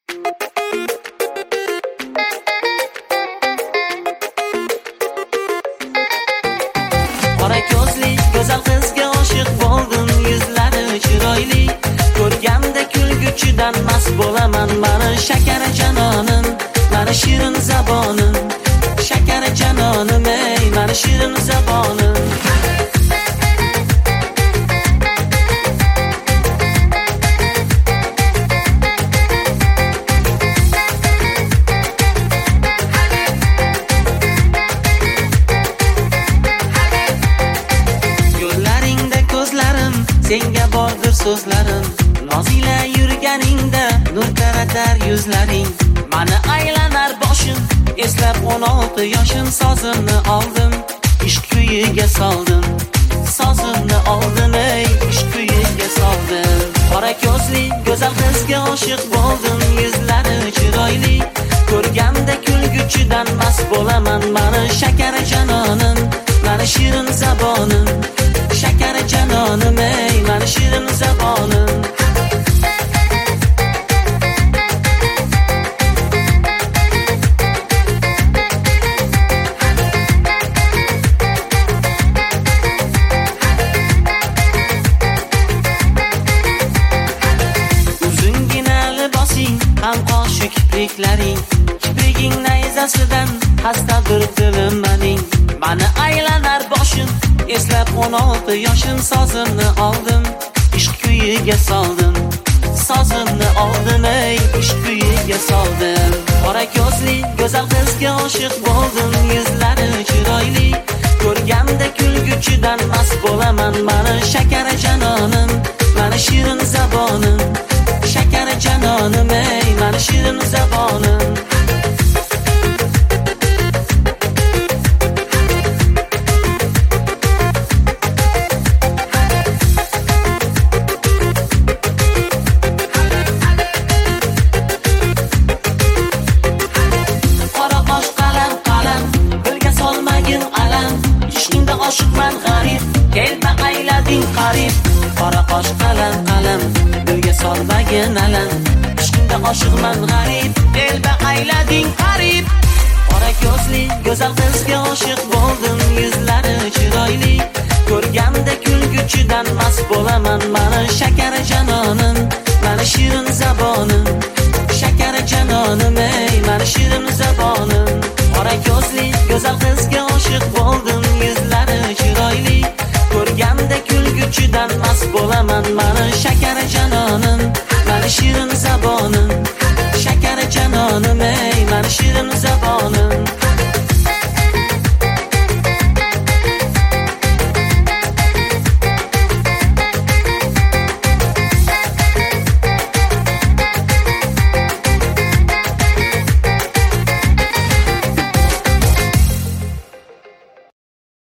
Qora ko'zli go'zal qizga oshiq bo'ldim, yuzlari chiroyli, ko'rganda kulguchidan mast bo'laman. Mani shakar janonim, mani shirin zabonim, shakar janonim ey, mani shirin zabonim. Senga bordir so'zlarim, nozila yurganingda nur taratar yuzlaring. Mani aylanar boshim, eslab 16 yoshim, sozimni oldim, ishq kuyiga soldim, sozimni oldim ey, ishq kuyiga soldim. Qora ko'zli go'zal qizga oshiq bo'ldim, yuzlari chiroyli, ko'rganda kulguchidan mast bo'laman. Mani shakar janonim, mani shirin zabonim, shakar janonim ey, mani shirin zabonim. Uzungina libosing, ham qoshi kipriklaring, kipriging nayzasidan xastadir dilim mening. Mani aylanar boshim, eslab 16 yoshim, sozimni oldim, ishq kuyiga soldim, sozimni oldim ey, ishq kuyiga soldim. Qora ko'zli go'zal qizga oshiq bo'ldim, yuzlari chiroyli, ko'rganda kulguchidan mast bo'laman. Mani shakar janonim, mani shirin zabonim, shakar janonim ey, mani shirin zabonim. Oshiqman g'arib, kelma aylading qarib. Qora qosh qalam qalam, dilga solmagin alam. Ishqingda oshiqman g'arib, kelma aylading qarib. Qora ko'zli go'zal qizga oshiq bo'ldim, yuzlari chiroyli, ko'rganda kulguchidan mast bo'laman. Mani shakar janonim, mani shirin zabonim, shakar janonim ey, mani shirin zabonim. Qora ko'zli go'zal qizga oshiq bo'ldim, yuzlari chiroyli, ko'rganda kulguchidan mast bo'laman. Mani shakar janonim, mani shirin zabonim, shakar janonim ey.